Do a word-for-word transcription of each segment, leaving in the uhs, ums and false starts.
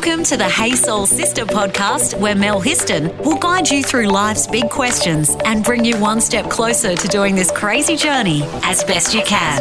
Welcome to the Hey Soul Sister podcast, where Mel Histon will guide you through life's big questions and bring you one step closer to doing this crazy journey as best you can.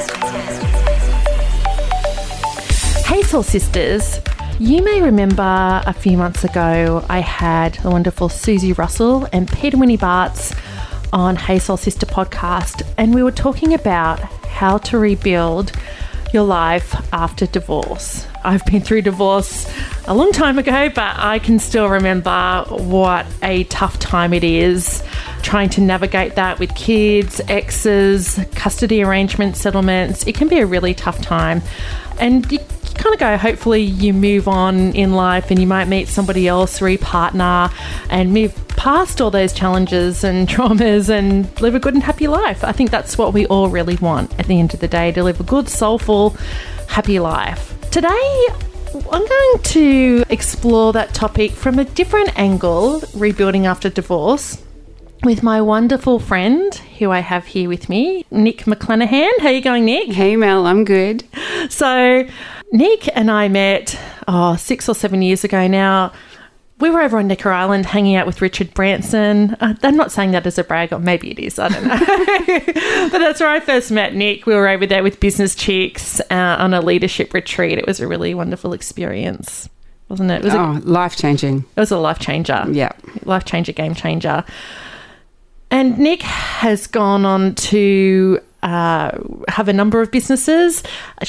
Hey Soul Sisters, you may remember a few months ago I had the wonderful Susie Russell and Peter Winnie Bartz on Hey Soul Sister podcast, and we were talking about how to rebuild your life after divorce. I've been through divorce a long time ago, but I can still remember what a tough time it is trying to navigate that with kids, exes, custody arrangements, settlements. It can be a really tough time. And you kind of go, hopefully you move on in life and you might meet somebody else, re-partner, and move past all those challenges and traumas and live a good and happy life. I think that's what we all really want at the end of the day, to live a good, soulful, happy life. Today, I'm going to explore that topic from a different angle, rebuilding after divorce, with my wonderful friend who I have here with me, Nick McClanahan. How are you going, Nick? Hey, Mel, I'm good. So Nick and I met oh, six or seven years ago now. We were over on Necker Island hanging out with Richard Branson. Uh, I'm not saying that as a brag, or maybe it is, I don't know. But that's where I first met Nick. We were over there with Business Chicks uh, on a leadership retreat. It was a really wonderful experience, wasn't it? It was oh, a, life-changing. It was a life changer. Yeah. Life changer, game changer. And Nick has gone on to uh, have a number of businesses.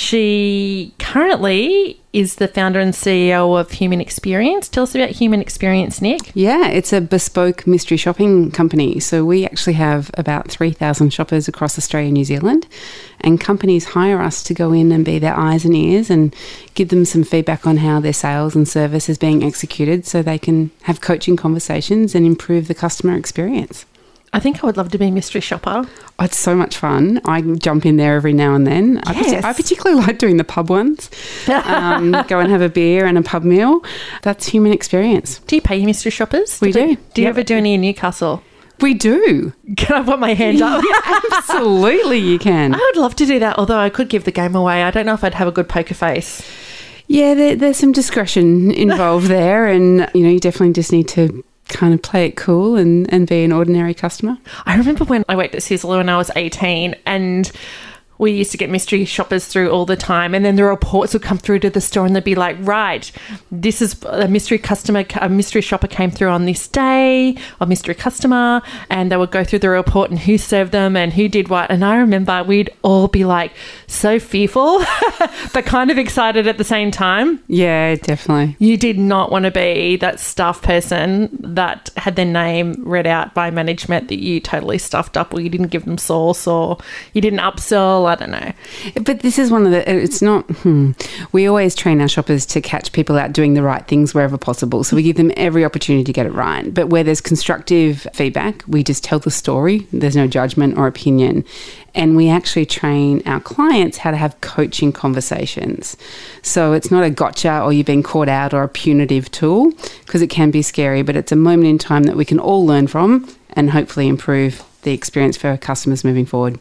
She currently is the founder and C E O of Human Experience. Tell us about Human Experience, Nick. Yeah, it's a bespoke mystery shopping company. So we actually have about three thousand shoppers across Australia and New Zealand, and companies hire us to go in and be their eyes and ears and give them some feedback on how their sales and service is being executed so they can have coaching conversations and improve the customer experience. I think I would love to be a mystery shopper. Oh, it's so much fun. I jump in there every now and then. Yes. I, partic- I particularly like doing the pub ones. Um, go and have a beer and a pub meal. That's Human Experience. Do you pay your mystery shoppers? We do. Do, do you Yep. ever do any in Newcastle? We do. Can I put my hand up? Yeah, absolutely you can. I would love to do that, although I could give the game away. I don't know if I'd have a good poker face. Yeah, there, there's some discretion involved there, and you know, you definitely just need to kind of play it cool and, and be an ordinary customer. I remember when I worked at Sizzler when I was eighteen, and we used to get mystery shoppers through all the time, and then the reports would come through to the store and they'd be like, right, this is a mystery customer, a mystery shopper came through on this day, a mystery customer, and they would go through the report and who served them and who did what. And I remember we'd all be like so fearful but kind of excited at the same time. Yeah, definitely. You did not want to be that staff person that had their name read out by management that you totally stuffed up, or you didn't give them sauce, or you didn't upsell. I don't know. But this is one of the, it's not, hmm, we always train our shoppers to catch people out doing the right things wherever possible. So we give them every opportunity to get it right. But where there's constructive feedback, we just tell the story. There's no judgment or opinion. And we actually train our clients how to have coaching conversations. So it's not a gotcha or you've been caught out or a punitive tool, because it can be scary, but it's a moment in time that we can all learn from and hopefully improve the experience for our customers moving forward.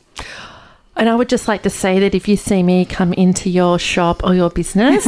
And I would just like to say that if you see me come into your shop or your business,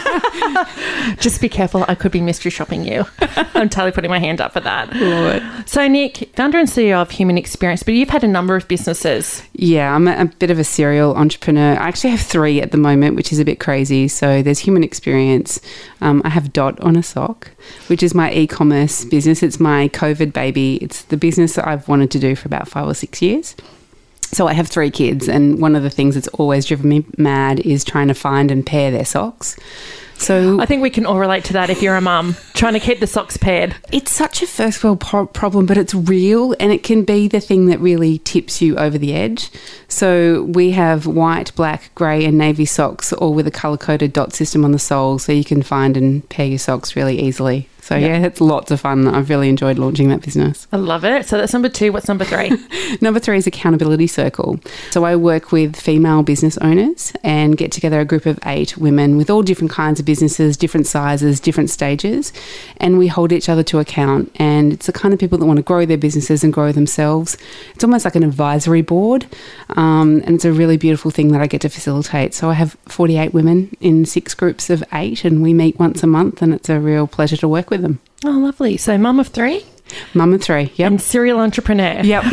just be careful. I could be mystery shopping you. I'm totally putting my hand up for that. Lord. So, Nick, founder and C E O of Human Experience, but you've had a number of businesses. Yeah, I'm a, a bit of a serial entrepreneur. I actually have three at the moment, which is a bit crazy. So there's Human Experience. Um, I have Dot on a Sock, which is my e-commerce business. It's my COVID baby. It's the business that I've wanted to do for about five or six years. So I have three kids, and one of the things that's always driven me mad is trying to find and pair their socks. So I think we can all relate to that if you're a mum, trying to keep the socks paired. It's such a first world pro- problem, but it's real, and it can be the thing that really tips you over the edge. So we have white, black, grey and navy socks, all with a colour-coded dot system on the sole, so you can find and pair your socks really easily. So yeah, yeah, it's lots of fun. I've really enjoyed launching that business. I love it. So that's number two. What's number three? Number three is Accountability Circle. So I work with female business owners and get together a group of eight women with all different kinds of businesses, different sizes, different stages, and we hold each other to account. And it's the kind of people that want to grow their businesses and grow themselves. It's almost like an advisory board, um, and it's a really beautiful thing that I get to facilitate. So I have forty-eight women in six groups of eight, and we meet once a month, and it's a real pleasure to work with them. Oh, lovely. So mum of three? Mum of three, yep. And serial entrepreneur. Yep.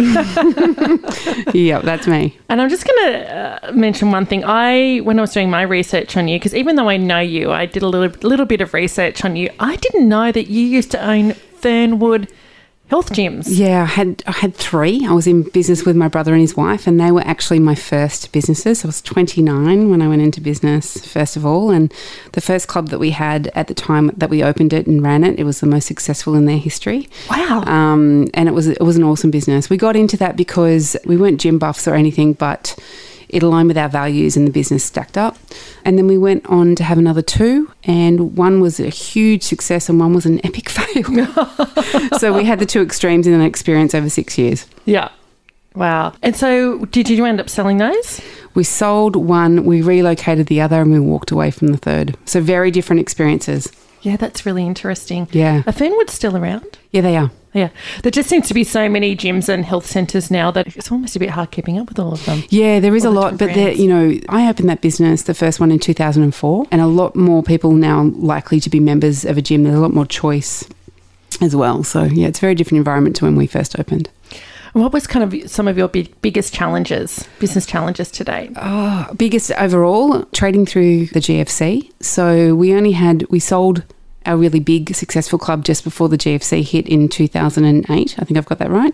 Yep, that's me. And I'm just going to uh, mention one thing. I, when I was doing my research on you, because even though I know you, I did a little, little bit of research on you, I didn't know that you used to own Fernwood Health gyms. Yeah, I had I had three. I was in business with my brother and his wife, and they were actually my first businesses. I was twenty-nine when I went into business, first of all, and the first club that we had at the time that we opened it and ran it, it was the most successful in their history. Wow. Um, and it was it was an awesome business. We got into that because we weren't gym buffs or anything, but it aligned with our values and the business stacked up. And then we went on to have another two, and one was a huge success and one was an epic fail. So we had the two extremes in an experience over six years. Yeah. Wow. And so did you end up selling those? We sold one, we relocated the other, and we walked away from the third. So very different experiences. Yeah, that's really interesting. Yeah. Are Fernwood still around? Yeah, they are. Yeah. There just seems to be so many gyms and health centres now that it's almost a bit hard keeping up with all of them. Yeah, there is all a the lot. But, there, brands. you know, I opened that business, the first one in two thousand four, and a lot more people now likely to be members of a gym. There's a lot more choice as well. So, yeah, it's a very different environment to when we first opened. What was kind of some of your big, biggest challenges, business challenges to date? Oh, biggest overall, trading through the G F C. So we only had, we sold our really big successful club just before the G F C hit in two thousand eight. I think I've got that right.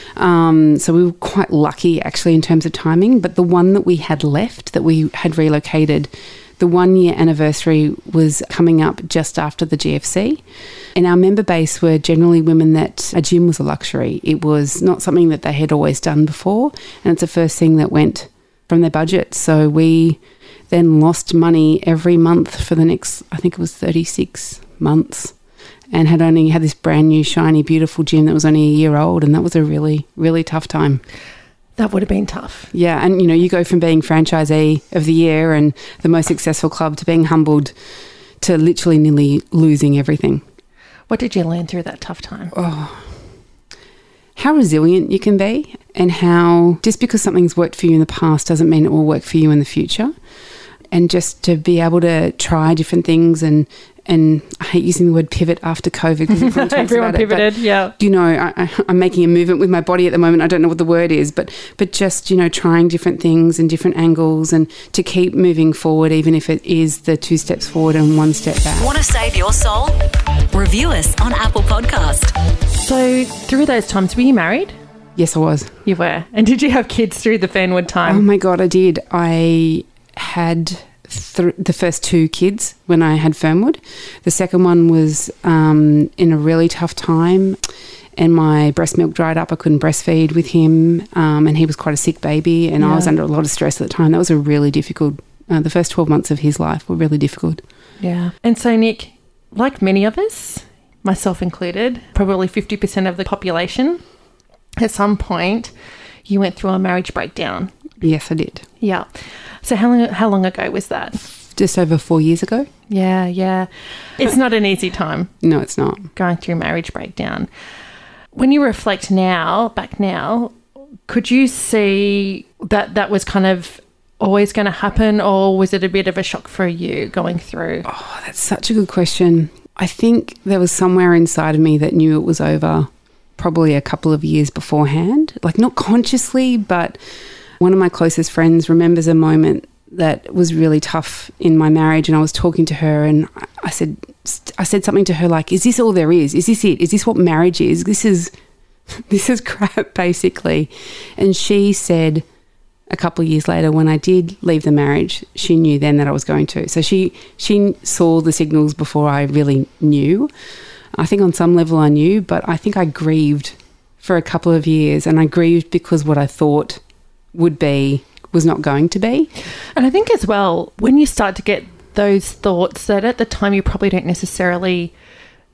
Um, so we were quite lucky actually in terms of timing, but the one that we had left, that we had relocated, the one year anniversary was coming up just after the G F C. And our member base were generally women that a gym was a luxury. It was not something that they had always done before. And it's the first thing that went from their budget. So we then lost money every month for the next, I think it was thirty-six months, and had only had this brand new, shiny, beautiful gym that was only a year old. And that was a really, really tough time. That would have been tough. Yeah. And, you know, you go from being franchisee of the year and the most successful club to being humbled to literally nearly losing everything. What did you learn through that tough time? Oh, how resilient you can be, and how just because something's worked for you in the past doesn't mean it will work for you in the future. And just to be able to try different things, and and I hate using the word pivot after COVID because everyone talks Everyone about pivoted, it, but, yeah. You know, I, I, I'm making a movement with my body at the moment. I don't know what the word is, but but just, you know, trying different things and different angles, and to keep moving forward, even if it is the two steps forward and one step back. Want to save your soul? Review us on Apple Podcast. So through those times, were you married? Yes, I was. You were. And did you have kids through the Fernwood time? Oh my God, I did. I had th- the first two kids when I had Fernwood. The second one was um, in a really tough time, and my breast milk dried up. I couldn't breastfeed with him, um, and he was quite a sick baby, and Yeah. I was under a lot of stress at the time. That was a really difficult, uh, the first twelve months of his life were really difficult. Yeah. And so, Nick, like many of us, myself included, probably fifty percent of the population, at some point, you went through a marriage breakdown. Yes, I did. Yeah. So how long, how long ago was that? Just over four years ago. Yeah, yeah. It's not an easy time No, it's not. going through marriage breakdown. When you reflect now, back now, could you see that that was kind of always going to happen, or was it a bit of a shock for you going through? Oh, that's such a good question. I think there was somewhere inside of me that knew it was over probably a couple of years beforehand, like not consciously, but one of my closest friends remembers a moment that was really tough in my marriage, and I was talking to her, and I said, I said something to her like, "Is this all there is? Is this it? Is this what marriage is? This is, this is crap, basically." And she said, a couple of years later, when I did leave the marriage, she knew then that I was going to. So she she saw the signals before I really knew. I think on some level I knew, but I think I grieved for a couple of years, and I grieved because what I thought would be was not going to be. And I think as well, when you start to get those thoughts that at the time you probably don't necessarily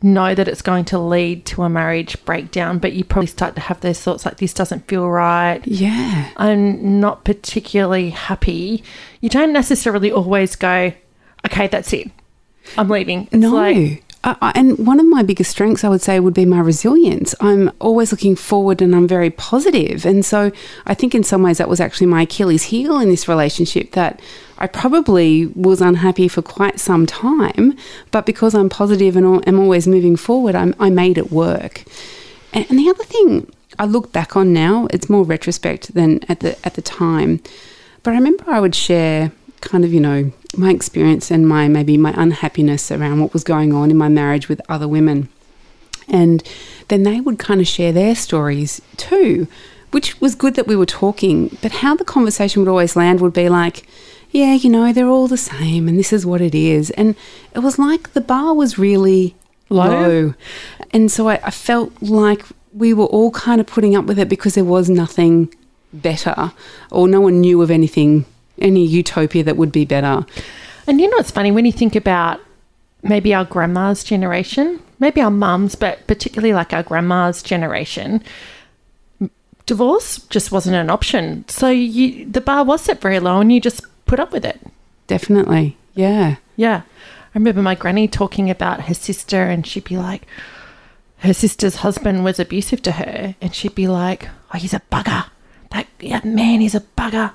know that it's going to lead to a marriage breakdown, but you probably start to have those thoughts like, this doesn't feel right. Yeah. I'm not particularly happy. You don't necessarily always go, okay, that's it, I'm leaving. It's no. like, I, I, and one of my biggest strengths, I would say, would be my resilience. I'm always looking forward and I'm very positive. And so I think in some ways that was actually my Achilles heel in this relationship, that I probably was unhappy for quite some time, but because I'm positive and am always moving forward, I'm, I made it work. And, and the other thing I look back on now, it's more retrospect than at the at the time, but I remember I would share kind of, you know, my experience and my maybe my unhappiness around what was going on in my marriage with other women. And then they would kind of share their stories too, which was good that we were talking. But how the conversation would always land would be like, yeah, you know, they're all the same and this is what it is. And it was like the bar was really low. low. And so I, I felt like we were all kind of putting up with it because there was nothing better, or no one knew of anything, any utopia that would be better. And you know what's funny, when you think about maybe our grandma's generation, maybe our mums, but particularly like our grandma's generation, divorce just wasn't an option. So you, the bar was set very low and you just put up with it. Definitely, yeah. Yeah. I remember my granny talking about her sister, and she'd be like, her sister's husband was abusive to her, and she'd be like, oh, he's a bugger. That yeah, man, he's a bugger.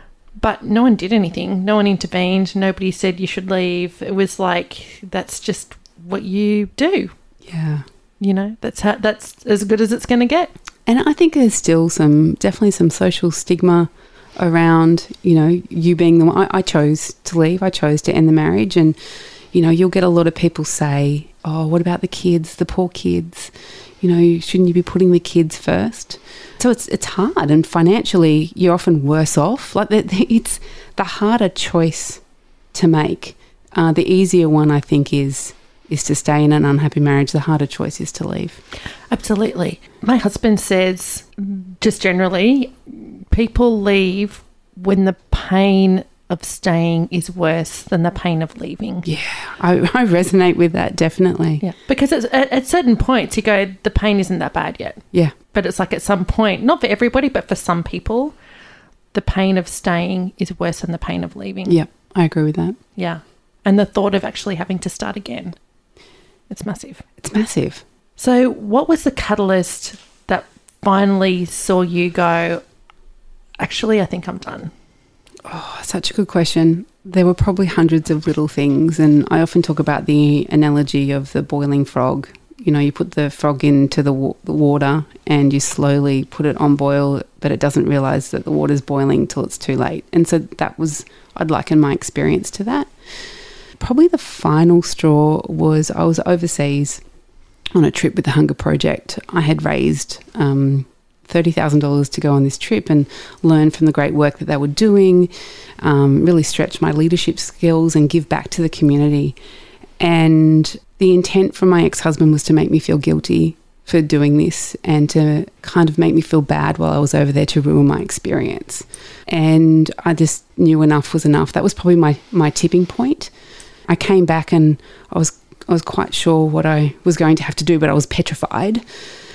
But no one did anything. No one intervened. Nobody said you should leave. It was like, that's just what you do. Yeah. You know, that's how, that's as good as it's going to get. And I think there's still some, definitely some social stigma around, you know, you being the one. I, I chose to leave. I chose to end the marriage. And, you know, you'll get a lot of people say, oh, what about the kids, the poor kids? You know, shouldn't you be putting the kids first? So it's it's hard, and financially you're often worse off. Like it's the harder choice to make. Uh, the easier one, I think, is is to stay in an unhappy marriage. The harder choice is to leave. Absolutely. My husband says, just generally, people leave when the pain of staying is worse than the pain of leaving. Yeah, I, I resonate with that, definitely. Yeah, because it's, at, at certain points you go, the pain isn't that bad yet. Yeah. But it's like at some point, not for everybody, but for some people, the pain of staying is worse than the pain of leaving. Yeah, I agree with that. Yeah. And the thought of actually having to start again, it's massive. It's massive. So what was the catalyst that finally saw you go, actually, I think I'm done? Oh, such a good question. There were probably hundreds of little things, and I often talk about the analogy of the boiling frog. You know, you put the frog into the, wa- the water and you slowly put it on boil, but it doesn't realise that the water's boiling till it's too late. And so that was, I'd liken my experience to that. Probably the final straw was I was overseas on a trip with the Hunger Project. I had raised um, thirty thousand dollars to go on this trip and learn from the great work that they were doing, um, really stretch my leadership skills and give back to the community. And the intent from my ex-husband was to make me feel guilty for doing this and to kind of make me feel bad while I was over there to ruin my experience. And I just knew enough was enough. That was probably my, my tipping point. I came back and I was I was quite sure what I was going to have to do, but I was petrified.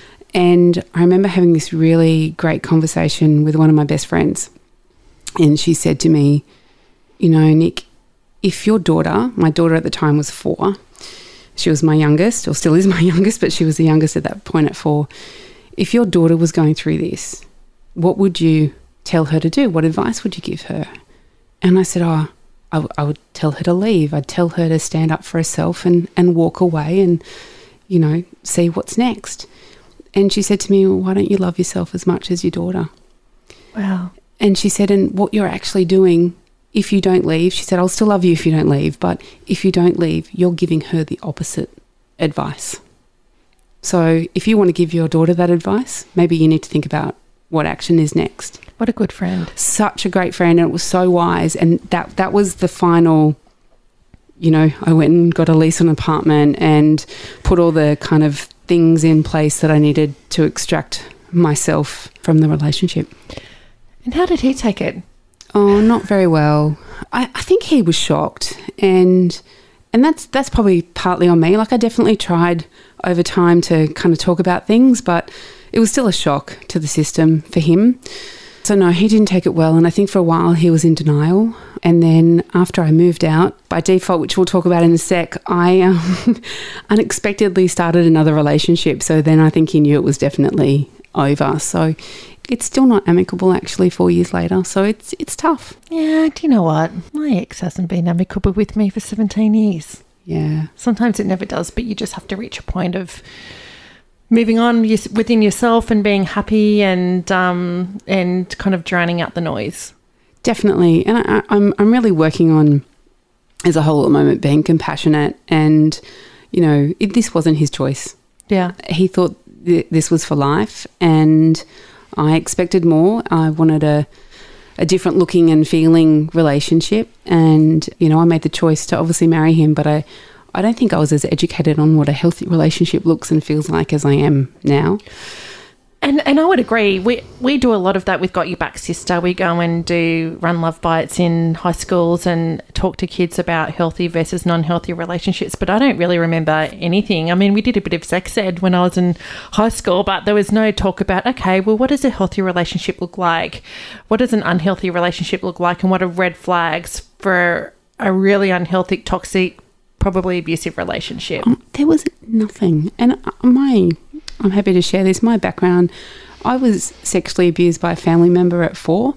And I remember having this really great conversation with one of my best friends. And she said to me, you know, Nick, if your daughter, my daughter at the time was four, she was my youngest, or still is my youngest, but she was the youngest at that point at four. If your daughter was going through this, what would you tell her to do? What advice would you give her? And I said, oh, I, w- I would tell her to leave. I'd tell her to stand up for herself and, and walk away and, you know, see what's next. And she said to me, well, why don't you love yourself as much as your daughter? Wow. And she said, and what you're actually doing, if you don't leave, she said, I'll still love you if you don't leave, but if you don't leave, you're giving her the opposite advice. So if you want to give your daughter that advice, maybe you need to think about what action is next. What a good friend. Such a great friend, and it was so wise. And that that was the final, you know, I went and got a lease on an apartment and put all the kind of things in place that I needed to extract myself from the relationship. And how did he take it? Oh, not very well. I, I think he was shocked, and And that's that's probably partly on me. Like I definitely tried over time to kind of talk about things, but it was still a shock to the system for him. So no, he didn't take it well. And I think for a while he was in denial. And then after I moved out, by default, which we'll talk about in a sec, I um, unexpectedly started another relationship. So then I think he knew it was definitely over. So it's still not amicable actually four years later. So it's it's tough. Yeah, do you know what? My ex hasn't been amicable with me for seventeen years. Yeah. Sometimes it never does, but you just have to reach a point of moving on within yourself and being happy and um, and kind of drowning out the noise. Definitely. And I, I'm I'm really working on, as a whole at the moment, being compassionate and, you know, it, this wasn't his choice. Yeah. He thought th- this was for life and I expected more. I wanted a a different looking and feeling relationship and, you know, I made the choice to obviously marry him, but I, I don't think I was as educated on what a healthy relationship looks and feels like as I am now. And and I would agree. We we do a lot of that with Got Your Back Sister. We go and do run love bites in high schools and talk to kids about healthy versus non-healthy relationships. But I don't really remember anything. I mean, we did a bit of sex ed when I was in high school, but there was no talk about, okay, well, what does a healthy relationship look like? What does an unhealthy relationship look like? And what are red flags for a really unhealthy, toxic, probably abusive relationship? Um, there was nothing. And my... I'm happy to share this. My background, I was sexually abused by a family member at four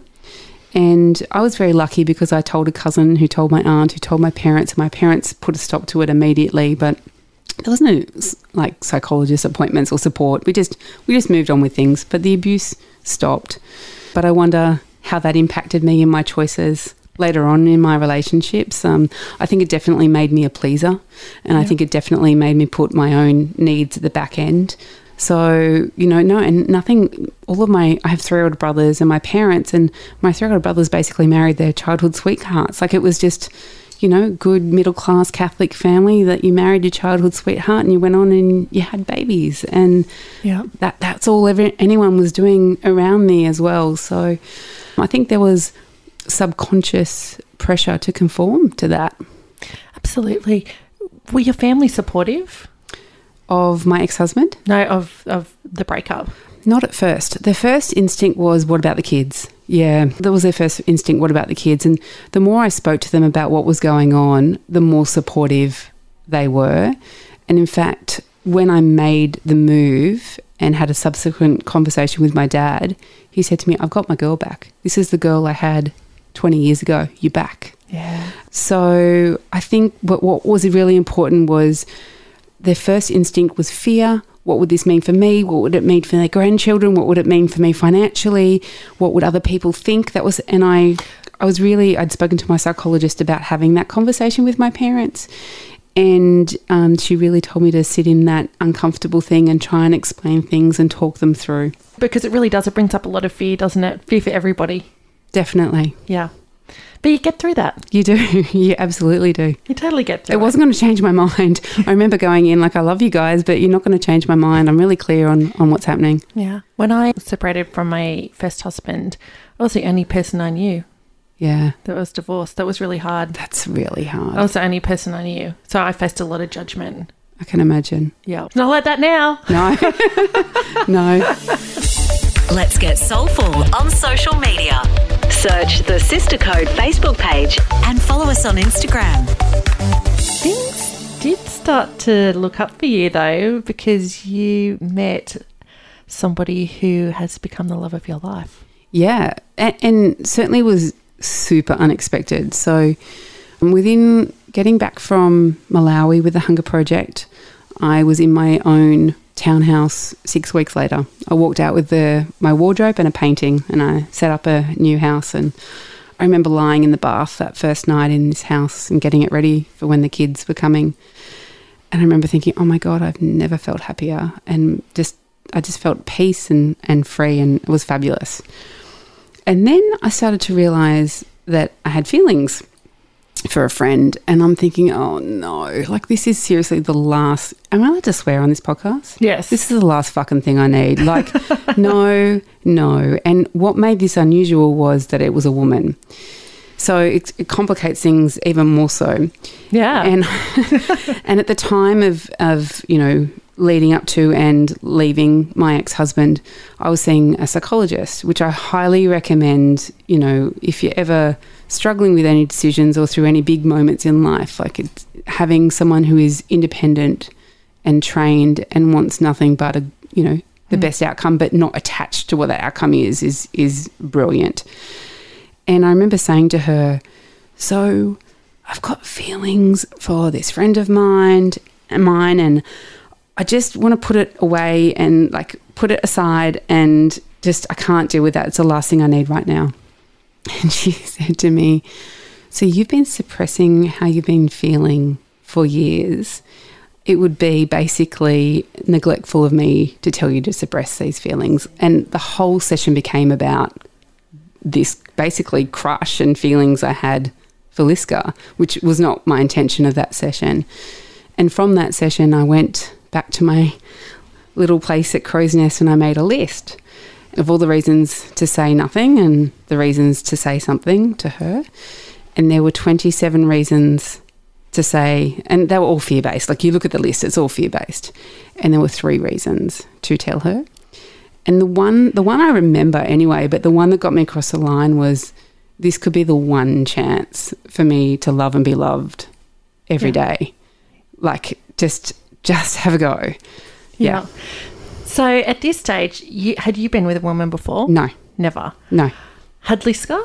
and I was very lucky because I told a cousin who told my aunt, who told my parents, and my parents put a stop to it immediately, but there was no like psychologist appointments or support. We just we just moved on with things, but the abuse stopped. But I wonder how that impacted me in my choices later on in my relationships. Um, I think it definitely made me a pleaser and yeah. I think it definitely made me put my own needs at the back end. So, you know, no, and nothing, all of my, I have three older brothers and my parents and my three older brothers basically married their childhood sweethearts. Like it was just, you know, good middle-class Catholic family that you married your childhood sweetheart and you went on and you had babies. And yeah, that that's all every, anyone was doing around me as well. So I think there was subconscious pressure to conform to that. Absolutely. Were your family supportive? Of my ex-husband? No, of, of the breakup. Not at first. Their first instinct was, what about the kids? Yeah, that was their first instinct, what about the kids? And the more I spoke to them about what was going on, the more supportive they were. And in fact, when I made the move and had a subsequent conversation with my dad, he said to me, I've got my girl back. This is the girl I had twenty years ago. You're back. Yeah. So I think what, what was really important was their first instinct was fear. What would this mean for me? What would it mean for their grandchildren? What would it mean for me financially? What would other people think? That was, and I, I was really, I'd spoken to my psychologist about having that conversation with my parents. And um, she really told me to sit in that uncomfortable thing and try and explain things and talk them through. Because it really does, it brings up a lot of fear, doesn't it? Fear for everybody. Definitely. Yeah. But you get through that. You do. You absolutely do. You totally get through it. It wasn't going to change my mind. I remember going in like, I love you guys, but you're not going to change my mind. I'm really clear on, on what's happening. Yeah. When I separated from my first husband, I was the only person I knew. Yeah. That was divorced. That was really hard. That's really hard. I was the only person I knew. So I faced a lot of judgment. I can imagine. Yeah. Not like that now. No. No. Let's get soulful on social media. Search the Sister Code Facebook page and follow us on Instagram. Things did start to look up for you though, because you met somebody who has become the love of your life. Yeah, and, and certainly was super unexpected. So within getting back from Malawi with the Hunger Project, I was in my own townhouse six weeks later. I walked out with the my wardrobe and a painting and I set up a new house. And I remember lying in the bath that first night in this house and getting it ready for when the kids were coming. And I remember thinking, oh my God, I've never felt happier. And just I just felt peace and, and free, and it was fabulous. And then I started to realise that I had feelings for a friend, and I'm thinking, oh no, like this is seriously the last, am I allowed to swear on this podcast? Yes. This is the last fucking thing I need. Like, no, no. And what made this unusual was that it was a woman. So it, it complicates things even more so. Yeah. And and at the time of, of, you know, leading up to and leaving my ex-husband, I was seeing a psychologist, which I highly recommend, you know, if you're ever struggling with any decisions or through any big moments in life, like it's having someone who is independent and trained and wants nothing but, a, you know, the mm. best outcome, but not attached to what that outcome is, is, is brilliant. And I remember saying to her, so I've got feelings for this friend of mine, mine, and I just want to put it away and like put it aside and just, I can't deal with that. It's the last thing I need right now. And she said to me, so you've been suppressing how you've been feeling for years. It would be basically neglectful of me to tell you to suppress these feelings. And the whole session became about this basically crush and feelings I had for Liska, which was not my intention of that session. And from that session, I went back to my little place at Crow's Nest and I made a list of all the reasons to say nothing and the reasons to say something to her. And there were twenty-seven reasons to say, and they were all fear-based. Like you look at the list, it's all fear-based. And there were three reasons to tell her. And the one, the one I remember anyway, but the one that got me across the line was this could be the one chance for me to love and be loved every yeah. day. Like just, just have a go. Yeah. yeah. So at this stage, you, had you been with a woman before? No. Never? No. Had Liska?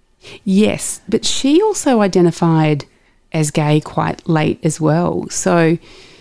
Yes, but she also identified as gay quite late as well. So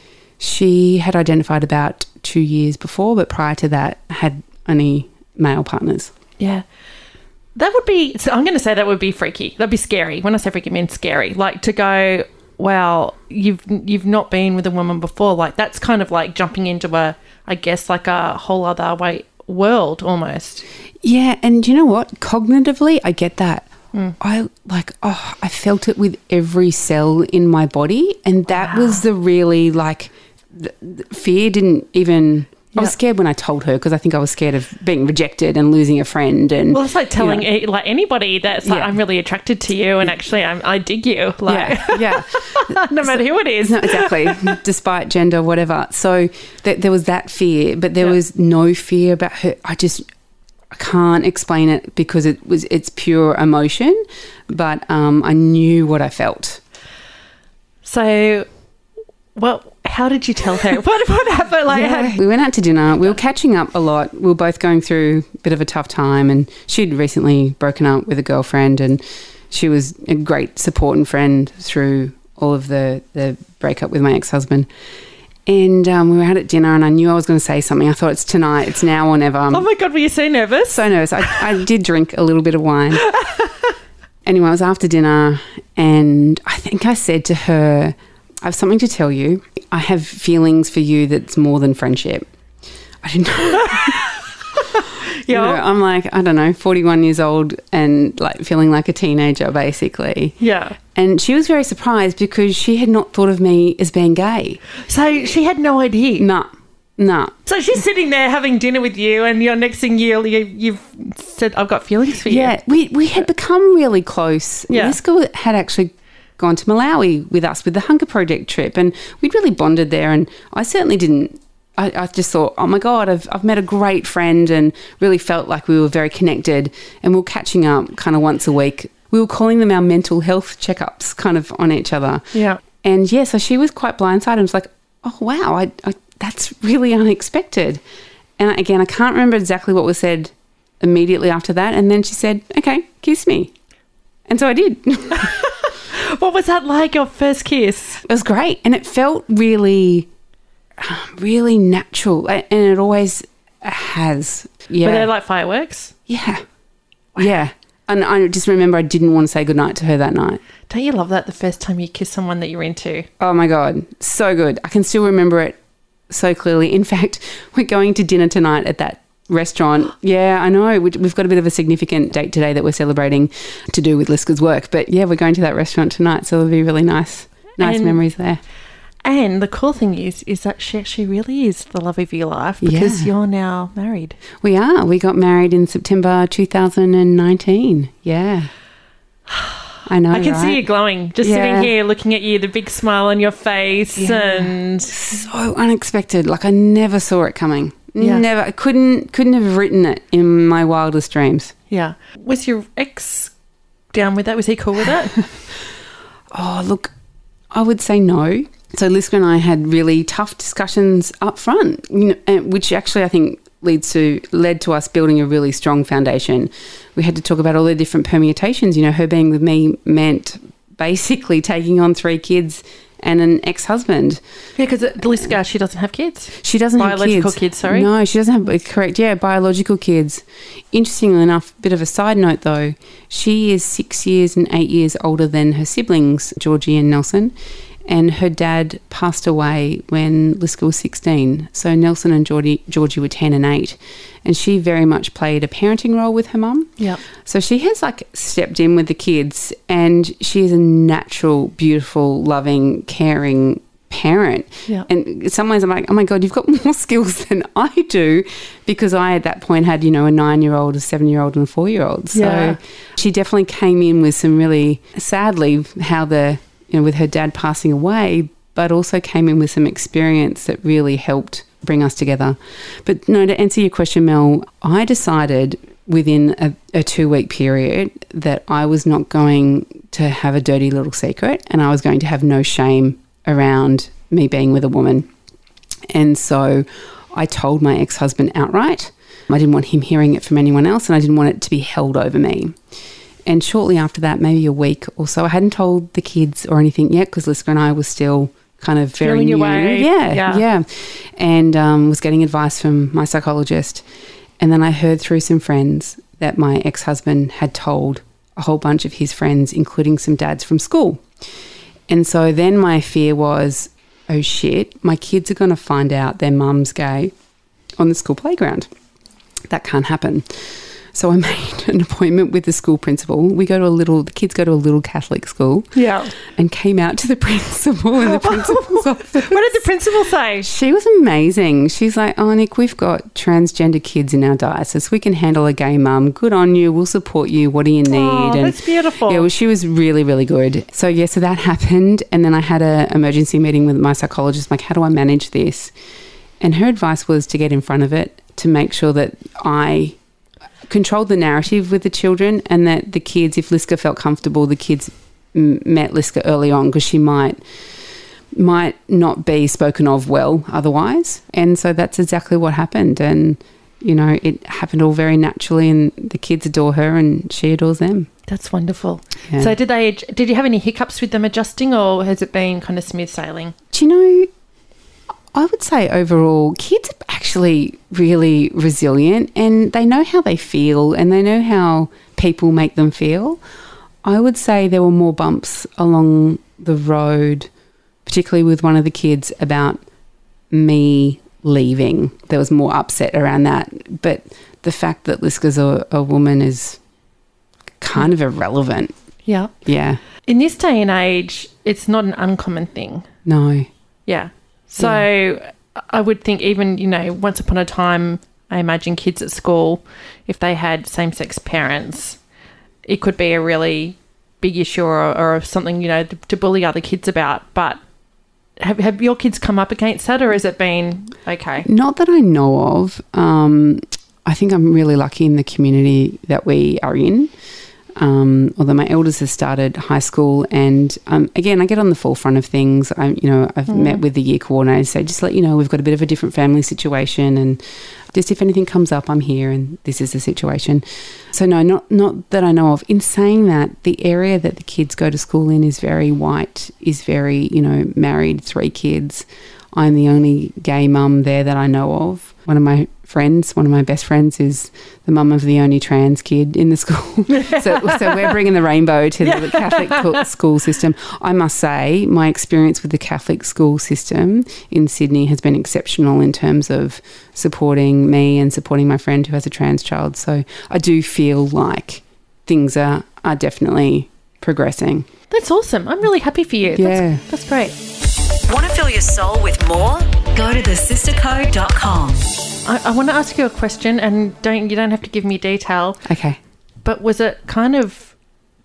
she had identified about two years before, but prior to that had only male partners. Yeah. That would be, so I'm going to say that would be freaky. That'd be scary. When I say freaky, I mean scary. Like to go, wow, you've you've not been with a woman before. Like that's kind of like jumping into a, I guess, like a whole other way world almost. Yeah, and you know what? Cognitively, I get that. Mm. I like, oh, I felt it with every cell in my body, and that wow. was the really like, the, the fear didn't even. I was scared when I told her because I think I was scared of being rejected and losing a friend. And well, it's like telling you know, like anybody that's like, yeah. I'm really attracted to you and actually I'm, I dig you. Like, yeah, yeah. no matter who it is. No, exactly, despite gender, whatever. So th- there was that fear, but there yeah. was no fear about her. I just I can't explain it because it was it's pure emotion, but um, I knew what I felt. So, well, how did you tell her? what, what happened? Like, yeah. how- we went out to dinner. We were catching up a lot. We were both going through a bit of a tough time, and she'd recently broken up with a girlfriend, and she was a great support and friend through all of the, the breakup with my ex-husband. And um, we were out at dinner, and I knew I was going to say something. I thought, it's tonight, it's now or never. Oh my God, were you so nervous? So nervous. I, I did drink a little bit of wine. Anyway, it was after dinner, and I think I said to her, I have something to tell you. I have feelings for you that's more than friendship. I didn't know. yeah. You know, I'm like, I don't know, forty-one years old and like feeling like a teenager basically. Yeah. And she was very surprised because she had not thought of me as being gay. So she had no idea? No, no. So she's sitting there having dinner with you and your next thing you, you, you've said, I've got feelings for you. Yeah, we, we had become really close. Yeah. Liska had actually gone to Malawi with us with the Hunger Project trip, and we'd really bonded there, and I certainly didn't I, I just thought, oh my God, I've I've met a great friend, and really felt like we were very connected, and we were catching up kind of once a week. We were calling them our mental health checkups kind of on each other. Yeah. And yeah, so she was quite blindsided and was like, oh wow, I, I that's really unexpected. And again, I can't remember exactly what was said immediately after that, and then she said, okay, kiss me. And so I did. What was that like, your first kiss? It was great, and it felt really, really natural, and it always has. Yeah. Were they like fireworks? Yeah. Yeah. And I just remember I didn't want to say goodnight to her that night. Don't you love that, the first time you kiss someone that you're into? Oh, my God. So good. I can still remember it so clearly. In fact, we're going to dinner tonight at that restaurant. Yeah, I know. We've got a bit of a significant date today that we're celebrating to do with Liska's work. But yeah, we're going to that restaurant tonight, so it'll be really nice. Nice and, memories there. And the cool thing is, is that she actually really is the love of your life, because yeah. you're now married. We are. We got married in September two thousand nineteen. Yeah. I know, I can right? see you glowing, just Yeah. sitting here looking at you, the big smile on your face. Yeah. And So unexpected. Like I never saw it coming. Yeah. Never. I couldn't couldn't have written it in my wildest dreams. yeah. Was your ex down with that? Was he cool with it? Oh, look, I would say no. So Liska and I had really tough discussions up front, you know, and- which actually I think leads to led to us building a really strong foundation. We had to talk about all the different permutations. You know, her being with me meant basically taking on three kids and an ex-husband. Yeah, because Liska, she doesn't have kids. She doesn't Biological have kids. kids, sorry. No, she doesn't have, correct, yeah, biological kids. Interestingly enough, bit of a side note though, she is six years and eight years older than her siblings, Georgie and Nelson, and her dad passed away when Liska was sixteen. So Nelson and Georgie, Georgie were ten and eight, and she very much played a parenting role with her mum. Yeah. So she has like stepped in with the kids, and she is a natural, beautiful, loving, caring parent. Yeah. And in some ways I'm like, oh my God, you've got more skills than I do, because I at that point had, you know, a nine-year-old, a seven-year-old and a four-year-old. So Yeah. she definitely came in with some really, sadly, how the, you know, with her dad passing away, but also came in with some experience that really helped bring us together. But no, to answer your question, Mel, I decided within a, a two-week period that I was not going to have a dirty little secret, and I was going to have no shame around me being with a woman. And so I told my ex-husband outright. I didn't want him hearing it from anyone else, and I didn't want it to be held over me. And shortly after that, maybe a week or so, I hadn't told the kids or anything yet, because Liska and I were still kind of very Feeling your new. way. Yeah, Yeah. yeah. And um, was getting advice from my psychologist. And then I heard through some friends that my ex-husband had told a whole bunch of his friends, including some dads from school. And so then my fear was, oh shit, my kids are going to find out their mum's gay on the school playground. That can't happen. So I made an appointment with the school principal. We go to a little, the kids go to a little Catholic school. Yeah. And came out to the principal in the principal's office. What did the principal say? She was amazing. She's like, oh, Nick, we've got transgender kids in our diocese. We can handle a gay mum. Good on you. We'll support you. What do you need? Oh, and that's beautiful. yeah, well, she was really, really good. So, yeah, so that happened. And then I had an emergency meeting with my psychologist. Like, how do I manage this? And her advice was to get in front of it, to make sure that I controlled the narrative with the children, and that the kids, if Liska felt comfortable, the kids m- met Liska early on, because she might might not be spoken of well otherwise. And so that's exactly what happened. And, you know, it happened all very naturally, and the kids adore her and she adores them. That's wonderful. Yeah. So did they? Did you have any hiccups with them adjusting, or has it been kind of smooth sailing? Do you know, I would say overall, kids are actually really resilient, and they know how they feel, and they know how people make them feel. I would say there were more bumps along the road, particularly with one of the kids, about me leaving. There was more upset around that. But the fact that Liska's a, a woman is kind of irrelevant. Yeah. Yeah. In this day and age, it's not an uncommon thing. No. Yeah. So I would think even, you know, once upon a time, I imagine kids at school, if they had same-sex parents, it could be a really big issue, or, or something, you know, to, to bully other kids about. But have, have your kids come up against that, or has it been okay? Not that I know of. Um, I think I'm really lucky in the community that we are in. Um, although my eldest has started high school, and um, again, I get on the forefront of things. I, you know, I've mm. met with the year coordinator, say, just let you know, we've got a bit of a different family situation, and just if anything comes up, I'm here, and this is the situation. So no, not not that I know of. In saying that, the area that the kids go to school in is very white, is very, you know, married, three kids. I'm the only gay mum there that I know of. One of my friends, one of my best friends, is the mum of the only trans kid in the school. so, so we're bringing the rainbow to the Catholic school system. I must say, my experience with the Catholic school system in Sydney has been exceptional in terms of supporting me and supporting my friend who has a trans child. So I do feel like things are, are definitely progressing. That's awesome. I'm really happy for you. Yeah. That's, that's great. Want to fill your soul with more? Go to the sister co dot com. I, I want to ask you a question, and don't you don't have to give me detail. Okay. But was it kind of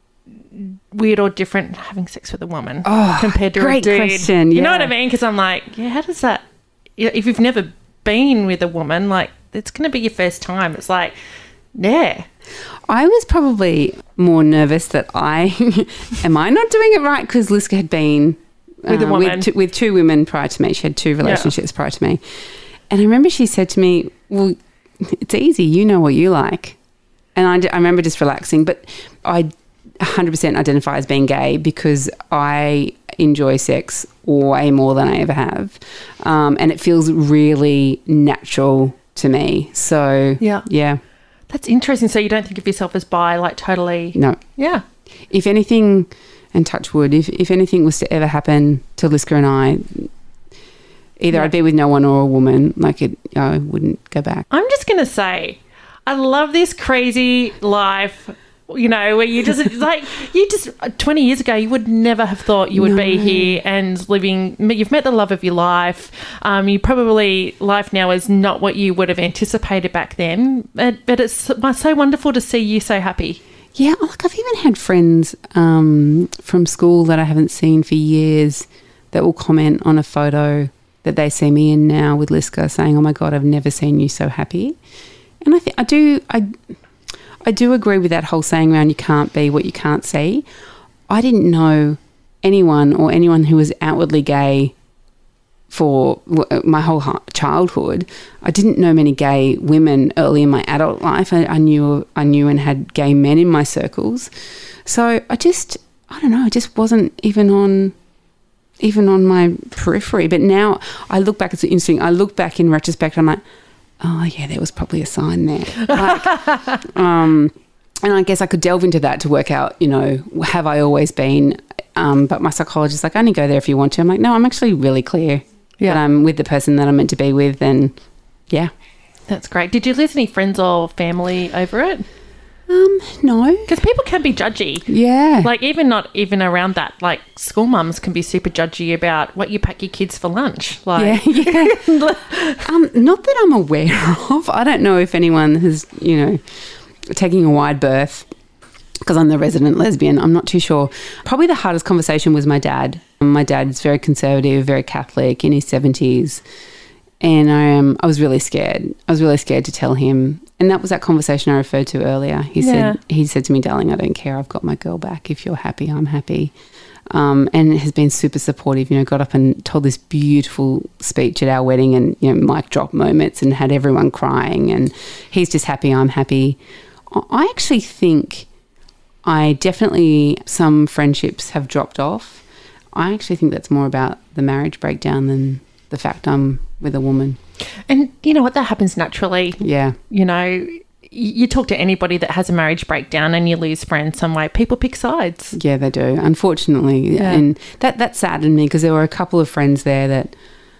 weird or different having sex with a woman Oh, compared to great a dude? question, You know yeah. what I mean? Because I'm like, yeah, how does that... If you've never been with a woman, like, it's going to be your first time. It's like, yeah. I was probably more nervous that I, am I not doing it right? Because Liska had been With a uh, woman. With, two, with two women prior to me. She had two relationships prior to me. And I remember she said to me, well, it's easy. You know what you like. And I, d- I remember just relaxing. But I one hundred percent identify as being gay because I enjoy sex way more than I ever have. Um, and it feels really natural to me. So, Yeah. yeah. That's interesting. So you don't think of yourself as bi, like totally... No. Yeah. If anything, and touch wood, if, if anything was to ever happen to Liska and I, either Yeah. I'd be with no one or a woman, like it, I wouldn't go back. I'm just going to say, I love this crazy life, you know, where you just, like, you just, twenty years ago, you would never have thought you would be No. here and living, you've met the love of your life. Um, you probably, life now is not what you would have anticipated back then, but, but it's so wonderful to see you so happy. Yeah, like I've even had friends um, from school that I haven't seen for years that will comment on a photo that they see me in now with Liska saying, oh my God, I've never seen you so happy. And I think I do, I, I do agree with that whole saying around you can't be what you can't see. I didn't know anyone or anyone who was outwardly gay for w- my whole ha- childhood. I didn't know many gay women early in my adult life. I, I knew I knew and had gay men in my circles. So I just, I don't know, I just wasn't even on even on my periphery. But now I look back, it's interesting, I look back in retrospect, I'm like, oh yeah, there was probably a sign there. Like, um, and I guess I could delve into that to work out, you know, have I always been? Um, but my psychologist's like, only go there if you want to. I'm like, no, I'm actually really clear Yeah. that I'm with the person that I'm meant to be with. And yeah. That's great. Did you lose any friends or family over it? Um, no. Because people can be judgy. Yeah. Like, even not even around that, like, school mums can be super judgy about what you pack your kids for lunch. Like, yeah, yeah. um, not that I'm aware of. I don't know if anyone has, you know, taking a wide berth because I'm the resident lesbian. I'm not too sure. Probably the hardest conversation was my dad. My dad's very conservative, very Catholic, in his seventies. And I, um, I was really scared. I was really scared to tell him. And that was that conversation I referred to earlier. He Yeah. said, he said to me, darling, I don't care. I've got my girl back. If you're happy, I'm happy. Um, and has been super supportive, you know, got up and told this beautiful speech at our wedding and, you know, mic drop moments and had everyone crying. And he's just happy, I'm happy. I actually think I definitely, some friendships have dropped off. I actually think that's more about the marriage breakdown than the fact I'm with a woman. and you know what? That happens naturally. Yeah. You know, y- you talk to anybody that has a marriage breakdown and you lose friends some way. People pick sides. Yeah, they do, unfortunately. Yeah. And that, that saddened me because there were a couple of friends there that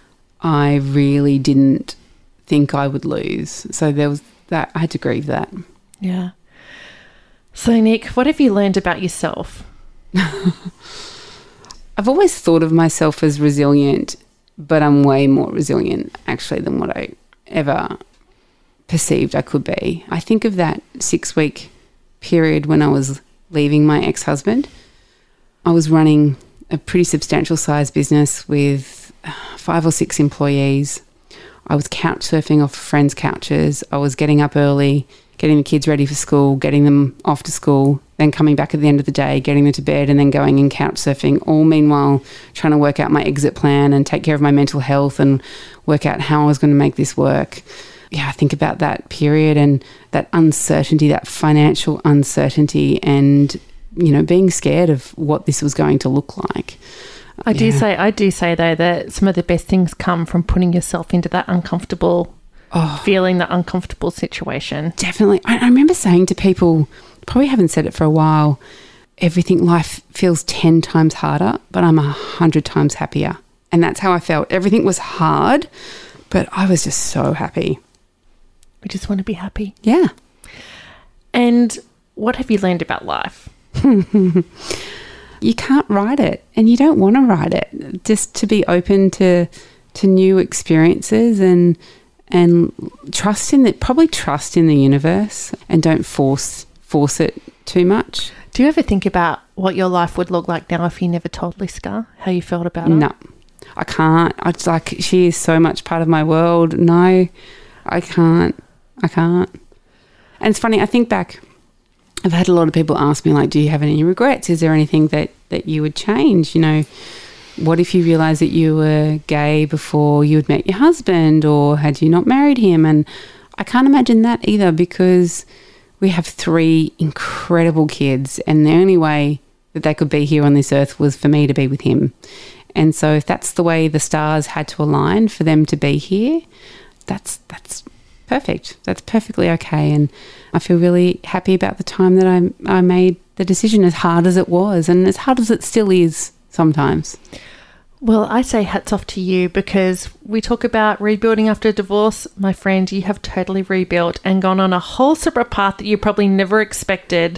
I really didn't think I would lose. So there was that, I had to grieve that. Yeah. So, Nick, what have you learned about yourself? I've always thought of myself as resilient, but I'm way more resilient actually than what I ever perceived I could be. I think of that six week period when I was leaving my ex-husband. I was running a pretty substantial sized business with five or six employees. I was couch surfing off friends' couches. I was getting up early, getting the kids ready for school, getting them off to school, then coming back at the end of the day, getting them to bed, and then going and couch surfing, all meanwhile trying to work out my exit plan and take care of my mental health and work out how I was going to make this work. Yeah, I think about that period and that uncertainty, that financial uncertainty, and, you know, being scared of what this was going to look like. I do Yeah. say, I do say though that some of the best things come from putting yourself into that uncomfortable Oh. feeling, that uncomfortable situation. Definitely. I, I remember saying to people, probably haven't said it for a while, everything, life feels ten times harder, but I'm a hundred times happier. And that's how I felt. Everything was hard, but I was just so happy. We just want to be happy. Yeah. And what have you learned about life? You can't write it and you don't want to write it. Just to be open to to new experiences and and trust in it, probably trust in the universe and don't force force it too much. Do you ever think about what your life would look like now if you never told Liska how you felt about her? No, I can't. I just, like, she is so much part of my world. No, I can't. I can't. And it's funny, I think back, I've had a lot of people ask me, like, do you have any regrets? Is there anything that, that you would change? You know, what if you realised that you were gay before you had met your husband, or had you not married him? And I can't imagine that either, because we have three incredible kids, and the only way that they could be here on this earth was for me to be with him. And so if that's the way the stars had to align for them to be here, that's that's perfect. That's perfectly okay. And I feel really happy about the time that I, I made the decision, as hard as it was, and as hard as it still is sometimes. Well, I say hats off to you, because we talk about rebuilding after a divorce. My friend, you have totally rebuilt and gone on a whole separate path that you probably never expected.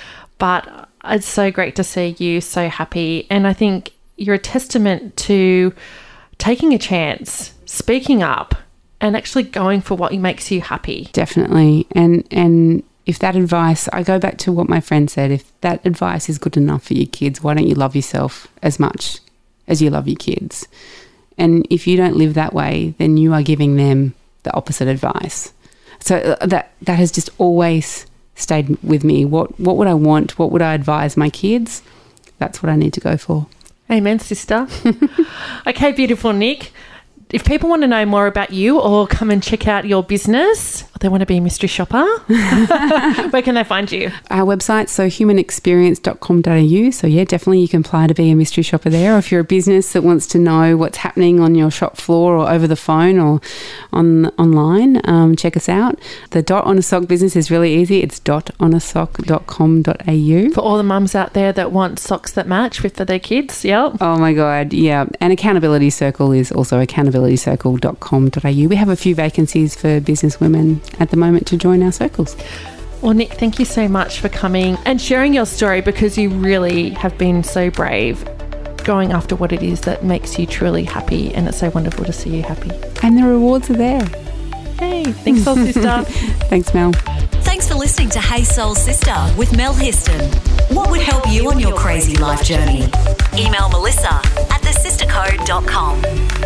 But it's so great to see you so happy. And I think you're a testament to taking a chance, speaking up, and actually going for what makes you happy. Definitely. And and if that advice, I go back to what my friend said, if that advice is good enough for your kids, why don't you love yourself as much as you love your kids? And if you don't live that way, then you are giving them the opposite advice. So that that has just always stayed with me. What what would I want? What would I advise my kids? That's what I need to go for. Amen, sister. Okay, beautiful Nick. If people want to know more about you or come and check out your business, or they want to be a mystery shopper, where can they find you? Our website, so human experience dot com dot a u. So, yeah, definitely you can apply to be a mystery shopper there. Or if you're a business that wants to know what's happening on your shop floor or over the phone or on online, um, check us out. The Dot on a Sock business is really easy. It's dot on a sock dot com dot a u. For all the mums out there that want socks that match for their kids, yep. Oh, my God, yeah. And Accountability Circle is also accountability circle dot com dot a u. We have a few vacancies for business women at the moment to join our circles. Well, Nick, thank you so much for coming and sharing your story, because you really have been so brave going after what it is that makes you truly happy, and it's so wonderful to see you happy. And the rewards are there. Hey, thanks, soul sister. Thanks, Mel. Thanks for listening to Hey Soul Sister with Mel Histon. What would help you on your crazy life journey? Email Melissa at the sister code dot com.